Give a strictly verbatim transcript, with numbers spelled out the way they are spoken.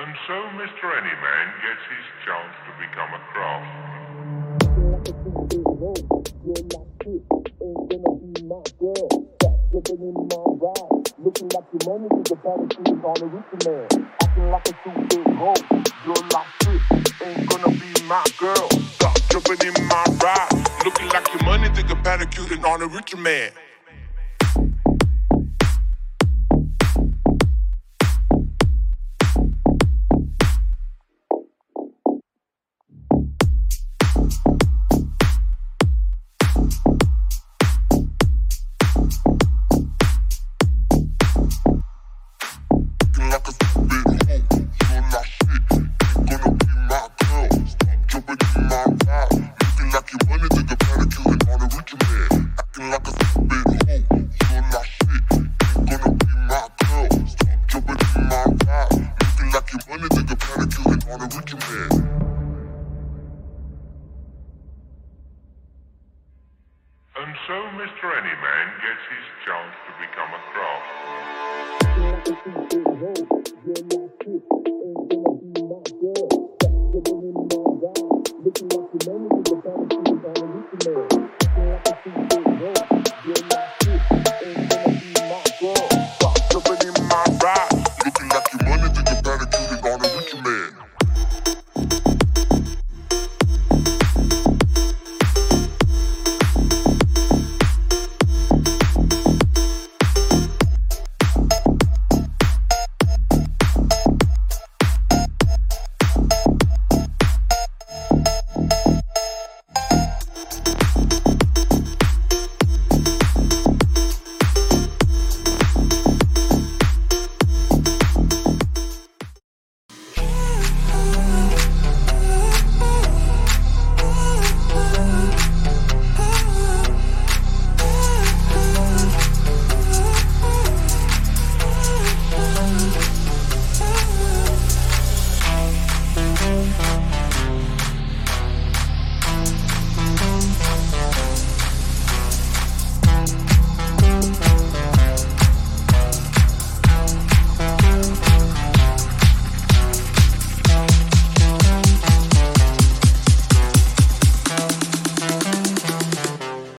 And so Mister Anyman gets his chance to become a craftsman. Looking like your money to the parachute on a rich man. Acting like a stupid hoe. You're like shit, ain't gonna be my girl. Stop jumping in my ride. Looking like your money to the parachute on a rich man. And so Mister Anyman gets his chance to become a craftsman.